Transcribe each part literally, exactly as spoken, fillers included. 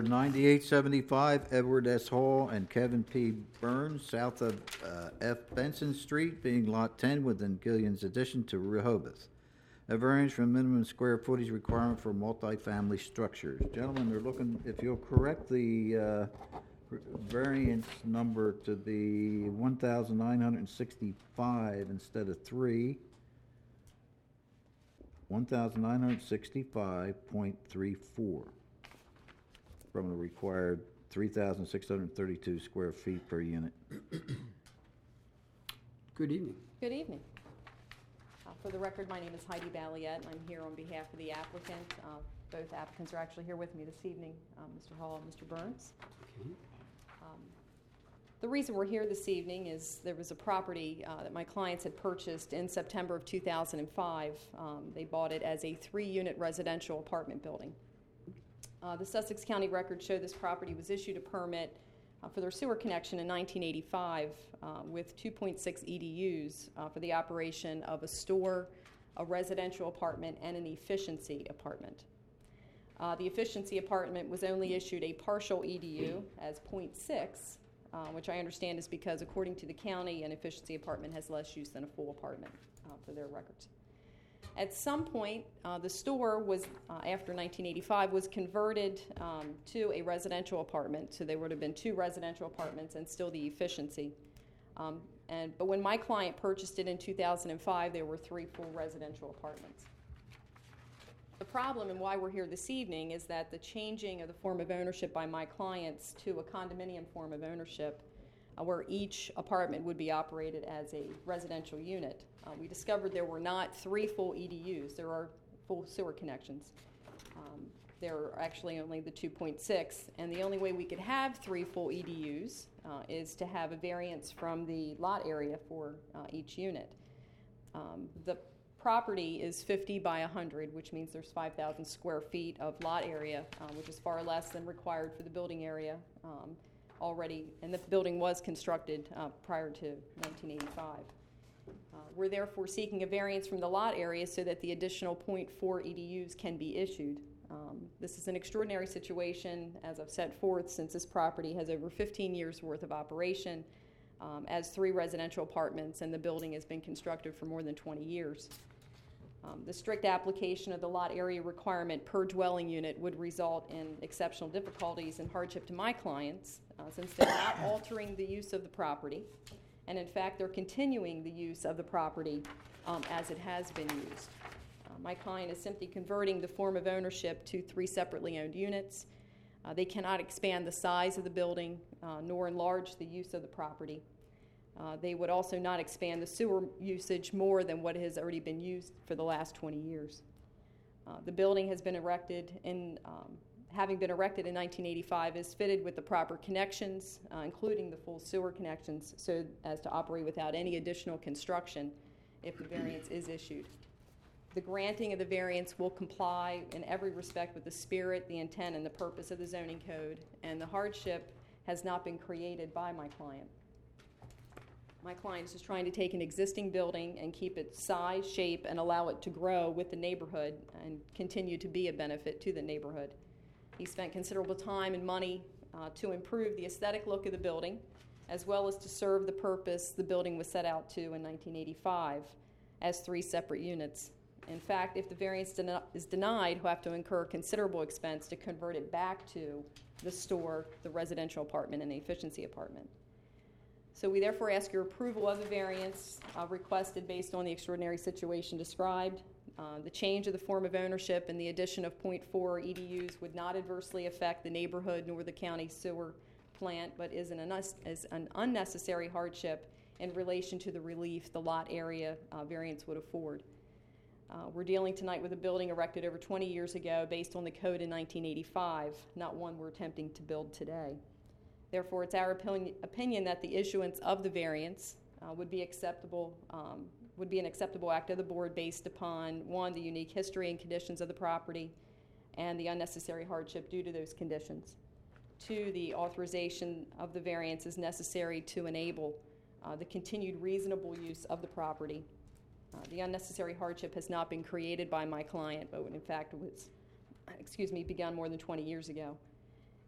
ninety-eight seventy-five Edward S. Hall and Kevin P. Burns, south of uh, F. Benson Street, being Lot ten within Gillian's addition to Rehoboth. A variance from minimum square footage requirement for multifamily structures. Gentlemen, they're looking, if you'll correct the uh, variance number to the one thousand nine hundred sixty-five instead of three. one thousand nine hundred sixty-five point three four from the required three thousand six hundred thirty-two square feet per unit. Good evening. Good evening. Uh, For the record, my name is Heidi Balliet, and I'm here on behalf of the applicant. Uh, Both applicants are actually here with me this evening, uh, Mister Hall and Mister Burns. Okay. Um, The reason we're here this evening is there was a property uh, that my clients had purchased in September of two thousand five. Um, They bought it as a three-unit residential apartment building. Uh, The Sussex County records show this property was issued a permit uh, for their sewer connection in nineteen eighty-five uh, with two point six E D Us uh, for the operation of a store, a residential apartment, and an efficiency apartment. Uh, The efficiency apartment was only issued a partial E D U as zero point six, uh, which I understand is because, according to the county, an efficiency apartment has less use than a full apartment uh, for their records. At some point, uh, the store was, uh, after nineteen eighty-five, was converted um, to a residential apartment. So there would have been two residential apartments and still the efficiency. Um, and but when my client purchased it in two thousand five, there were three full residential apartments. The problem and why we're here this evening is that the changing of the form of ownership by my clients to a condominium form of ownership, uh, where each apartment would be operated as a residential unit. Uh, we discovered there were not three full E D Us. There are full sewer connections. Um, there are actually only the two point six, and the only way we could have three full E D Us uh, is to have a variance from the lot area for uh, each unit. Um, the property is fifty by one hundred, which means there's five thousand square feet of lot area, uh, which is far less than required for the building area um, already, and the building was constructed uh, prior to nineteen eighty-five. Uh, we're therefore seeking a variance from the lot area so that the additional zero point four E D Us can be issued. Um, this is an extraordinary situation, as I've set forth, since this property has over fifteen years worth of operation um, as three residential apartments, and the building has been constructed for more than twenty years. Um, the strict application of the lot area requirement per dwelling unit would result in exceptional difficulties and hardship to my clients, uh, since they're not altering the use of the property, and in fact they're continuing the use of the property um, as it has been used. Uh, my client is simply converting the form of ownership to three separately owned units. Uh, they cannot expand the size of the building uh, nor enlarge the use of the property. Uh, they would also not expand the sewer usage more than what has already been used for the last twenty years. Uh, the building has been erected in, um, having been erected in nineteen eighty-five, is fitted with the proper connections, uh, including the full sewer connections, so as to operate without any additional construction if the variance is issued. The granting of the variance will comply in every respect with the spirit, the intent, and the purpose of the zoning code, and the hardship has not been created by my client. My client is just trying to take an existing building and keep its size, shape, and allow it to grow with the neighborhood and continue to be a benefit to the neighborhood. He spent considerable time and money uh, to improve the aesthetic look of the building, as well as to serve the purpose the building was set out to in nineteen eighty-five as three separate units. In fact, if the variance den- is denied, he'll have to incur considerable expense to convert it back to the store, the residential apartment, and the efficiency apartment. So we therefore ask your approval of the variance uh, requested based on the extraordinary situation described. Uh, the change of the form of ownership and the addition of zero point four E D Us would not adversely affect the neighborhood nor the county sewer plant, but is an, un- is an unnecessary hardship in relation to the relief the lot area uh, variance would afford. Uh, we're dealing tonight with a building erected over twenty years ago based on the code in nineteen eighty-five, not one we're attempting to build today. Therefore, it's our opinion, opinion that the issuance of the variance uh, would be acceptable, um, would be an acceptable act of the board based upon, one, the unique history and conditions of the property and the unnecessary hardship due to those conditions. Two, the authorization of the variance is necessary to enable uh, the continued reasonable use of the property. Uh, the unnecessary hardship has not been created by my client, but in fact was, excuse me, begun more than twenty years ago.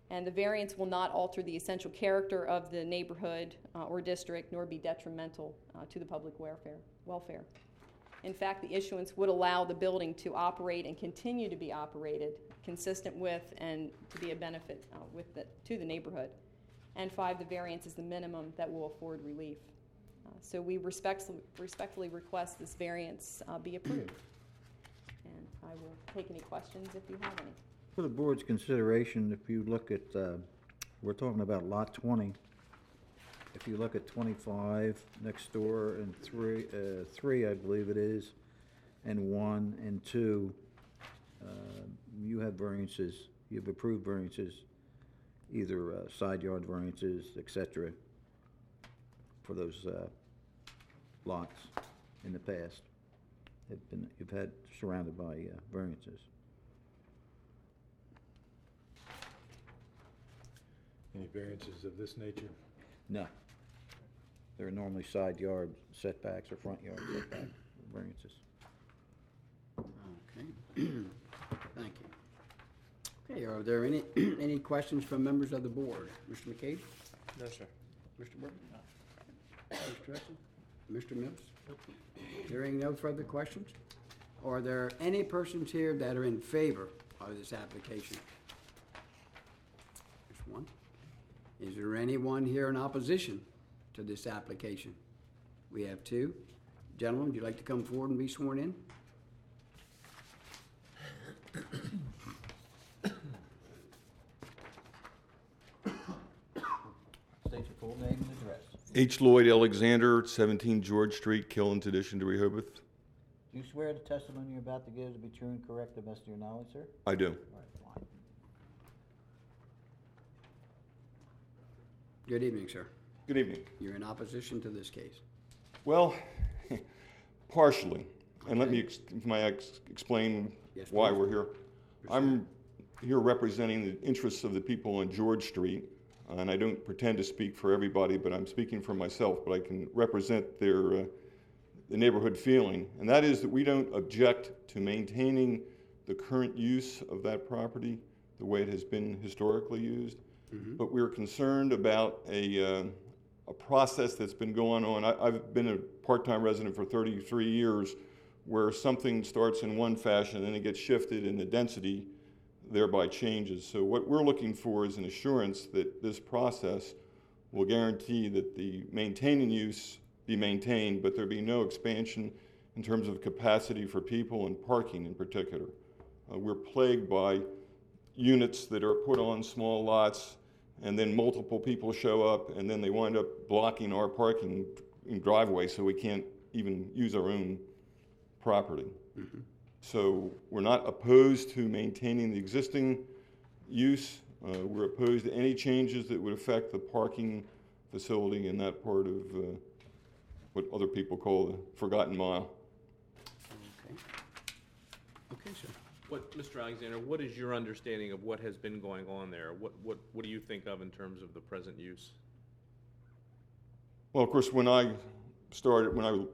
And the variance will not alter the essential character of the neighborhood uh, or district, nor be detrimental uh, to the public welfare. welfare. In fact, the issuance would allow the building to operate and continue to be operated consistent with and to be a benefit uh, with the, to the neighborhood. And five, the variance is the minimum that will afford relief. Uh, so we respect, respectfully request this variance uh, be approved. And I will take any questions if you have any. For the board's consideration, if you look at, uh, we're talking about lot twenty. If you look at twenty-five next door and three, uh, three, I believe it is, and one and two, uh, you have variances, you've approved variances, either uh, side yard variances, et cetera, for those uh, lots in the past. Have been, you've had surrounded by uh, variances. Any variances of this nature? No. They're normally side yard setbacks or front yard setback variances. Okay. Thank you. Okay, are there any, any questions from members of the board? Mister McCabe? No, sir. Mister Burton? Mister Hudson? Mister Mills? Hearing no further questions, are there any persons here that are in favor of this application? There's one. Is there anyone here in opposition to this application? We have two. Gentlemen, would you like to come forward and be sworn in? State your full name and address. H. Lloyd Alexander, seventeen George Street, Killens Addition to Rehoboth. Do you swear the testimony you're about to give to be true and correct to the best of your knowledge, sir? I do. All right, fine. Good evening, sir. Good evening. You're in opposition to this case. Well, partially. And let me, ex- may I ex- explain Yes, why please. we're here? I'm here representing the interests of the people on George Street, and I don't pretend to speak for everybody, but I'm speaking for myself, but I can represent their uh, the neighborhood feeling, and that is that we don't object to maintaining the current use of that property the way it has been historically used, mm-hmm. but we're concerned about a, uh, a process that's been going on. I, I've been a part-time resident for thirty-three years, where something starts in one fashion and it gets shifted and the density thereby changes. So what we're looking for is an assurance that this process will guarantee that the maintaining use be maintained, but there be no expansion in terms of capacity for people and parking in particular. Uh, we're plagued by units that are put on small lots, and then multiple people show up, and then they wind up blocking our parking in driveway, so we can't even use our own property. Mm-hmm. So we're not opposed to maintaining the existing use. Uh, we're opposed to any changes that would affect the parking facility in that part of uh, what other people call the Forgotten Mile. Okay. Okay, sir. What, Mister Alexander, what is your understanding of what has been going on there? What, what, what do you think of in terms of the present use? Well, of course, when I started, when I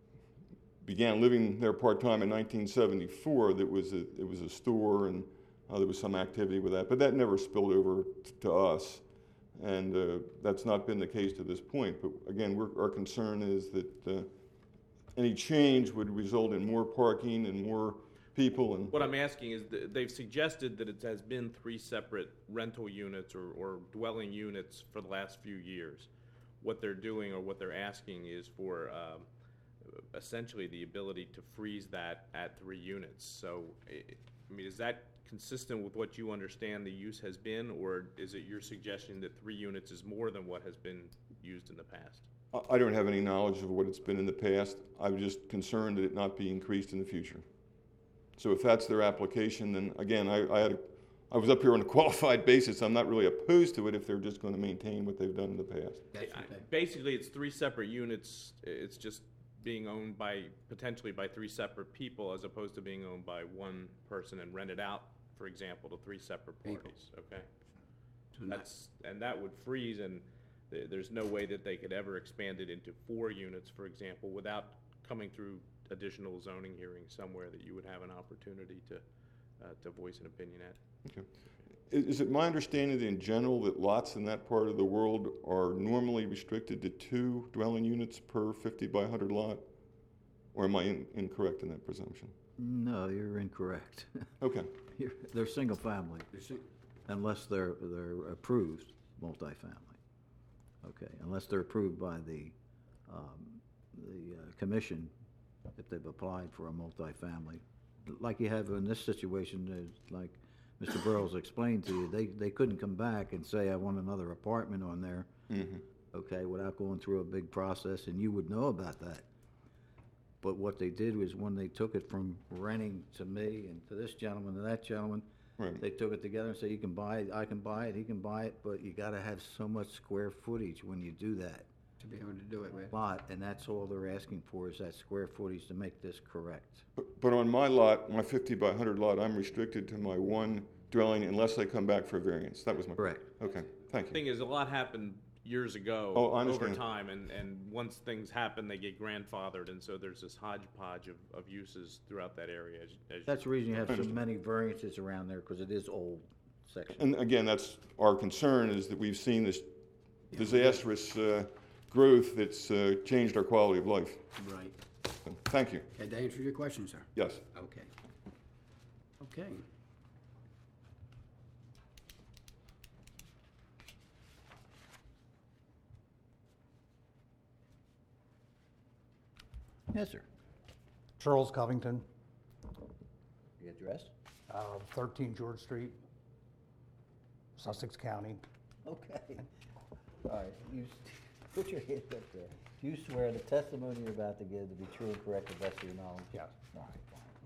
began living there part-time in nineteen seventy-four, there was a, it was a store, and uh, there was some activity with that, but that never spilled over t- to us. And uh, that's not been the case to this point. But again, we're, our concern is that uh, any change would result in more parking and more people. And what I'm asking is, th- they've suggested that it has been three separate rental units or, or dwelling units for the last few years. What they're doing or what they're asking is for um, essentially the ability to freeze that at three units. So, I mean, is that consistent with what you understand the use has been, or is it your suggestion that three units is more than what has been used in the past? I don't have any knowledge of what it's been in the past. I'm just concerned that it not be increased in the future. So if that's their application, then again, I, I had a, I was up here on a qualified basis. I'm not really opposed to it if they're just going to maintain what they've done in the past. That's I- okay. Basically, it's three separate units. It's just being owned by, potentially by three separate people, as opposed to being owned by one person and rented out, for example, to three separate People. parties, okay? So not- That's, and that would freeze, and th- there's no way that they could ever expand it into four units, for example, without coming through additional zoning hearings somewhere that you would have an opportunity to, uh, to voice an opinion at. Okay. is, is it my understanding that in general that lots in that part of the world are normally restricted to two dwelling units per fifty by one hundred lot? Or am I in, incorrect in that presumption? No, you're incorrect. Okay. You're- They're single-family, You see- unless they're, they're approved multifamily. Okay, unless they're approved by the, um, the uh, commission, if they've applied for a multifamily. Like you have in this situation, uh, like Mister Burrows explained to you, they, they couldn't come back and say, I want another apartment on there, Mm-hmm. okay, without going through a big process, and you would know about that. But what they did was when they took it from renting to me and to this gentleman and that gentleman, Right. they took it together and said, you can buy it, I can buy it, he can buy it, but you gotta have so much square footage when you do that To be able to do it with. lot, and that's all they're asking for is that square footage to make this correct. But, but on my lot, my fifty by one hundred lot, I'm restricted to my one dwelling unless I come back for a variance. That was my. Correct. Okay, thank you. Thing is, a lot happened years ago Oh, I over understand. time, and, and once things happen, they get grandfathered, and so there's this hodgepodge of, of uses throughout that area. As, as That's the reason you have so Understood. many variances around there, because it is old section. And again, that's our concern is that we've seen this disastrous uh, growth that's uh, changed our quality of life. Right. So, thank you. Had that answer your question, sir? Yes. Okay. Okay. Yes, sir. Charles Covington, The address? uh, thirteen George Street, Sussex County. Okay. All right, you, put your hand up there. Do you swear the testimony you're about to give to be true and correct to the best of your knowledge? Yes. All right,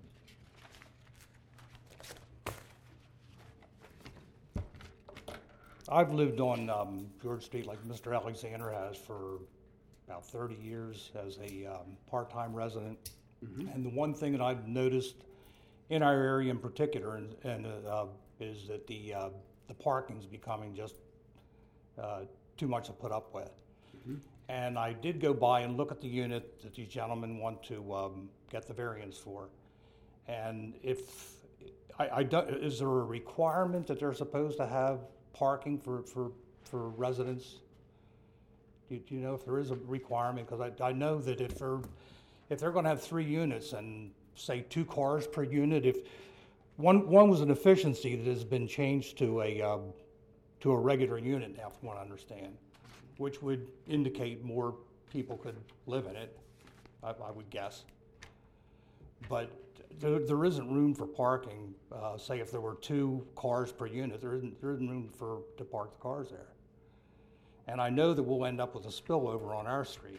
fine. I've lived on um, George Street like Mister Alexander has for about thirty years as a um, part-time resident. And the one thing that I've noticed in our area in particular and, and uh, is that the uh, the parking's becoming just uh, too much to put up with. And I did go by and look at the unit that these gentlemen want to um, get the variance for. And if, I, I don't, is there a requirement that they're supposed to have parking for, for, for residents? Do, do you know if there is a requirement? Because I, I know that if they're, if they're gonna have three units and say two cars per unit, if, one, one was an efficiency that has been changed to a, um, to a regular unit now, from what I understand, which would indicate more people could live in it, I, I would guess. But there, there isn't room for parking, uh, say if there were two cars per unit, there isn't, there isn't room for, to park the cars there. And I know that we'll end up with a spillover on our street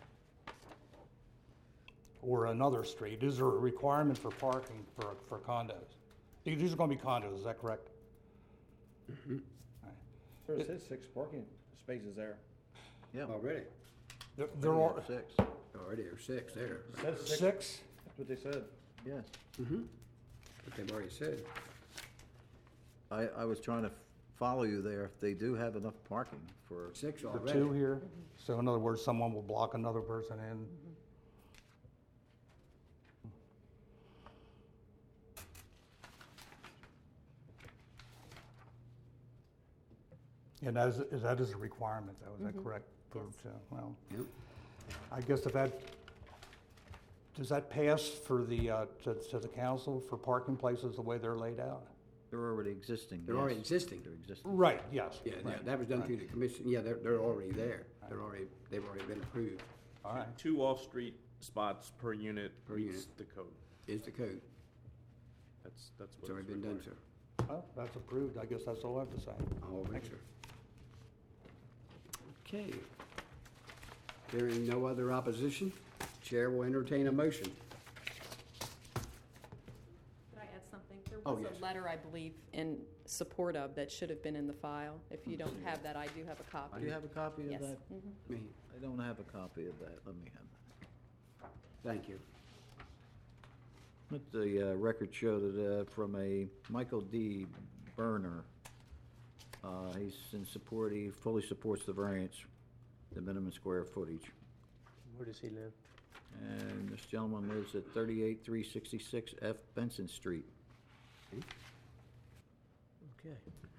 or another street. Is there a requirement for parking for, for condos? These are gonna be condos, is that correct? There says six parking spaces there. Yeah. Already, There, there Yeah, are Six, already are six there. Says six. six? That's what they said. yes. But they've already said. I, I was trying to follow you there. If they do have enough parking for, Six For already. two here, so in other words, someone will block another person in. And that is, is- that is a requirement, though, is that correct? For, uh, well, Yep. I guess if that, does that pass for the, uh, to, to the council for parking places the way they're laid out? they're already existing. They're already yes. existing. They're existing. Right, yes. Yeah, yeah, that was done through the commission. Yeah, they're, they're already there. They're already, they've already been approved, All right. Two off-street spots per unit Per meets unit. the code. is the code. That's, that's It's what already is been done, required. sir. Well, that's approved, I guess that's all I have to say. All right, sir. Okay. Hearing no other opposition, Chair will entertain a motion. Could I add something? There Oh, was yes. a letter, I believe, in support of that should have been in the file. If you don't have that, I do have a Do copy. you have a copy of Yes. that? Mhm. Me, I don't have a copy of that. Let me have that. thank you. Let the uh, record show that uh, from a Michael D. Berner, uh, he's in support, he fully supports the variance, the minimum square footage. Where does he live? And this gentleman lives at thirty-eight three sixty-six F Benson Street. Okay.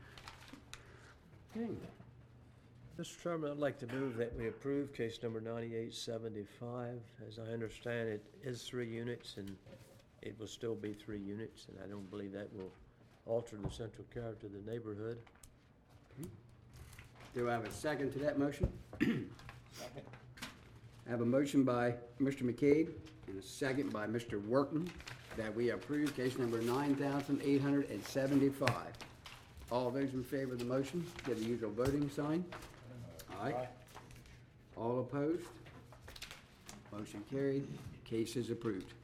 Okay. Mister Chairman, I'd like to move that we approve case number ninety-eight seventy-five. As I understand, it is three units, and it will still be three units, and I don't believe that will alter the central character of the neighborhood. Do I have a second to that motion? Second. I have a motion by Mister McCabe and a second by Mister Workman that we approve case number nine thousand eight hundred and seventy-five. All those in favor of the motion, give the usual voting sign. Aye. All opposed? Motion carried. Case is approved.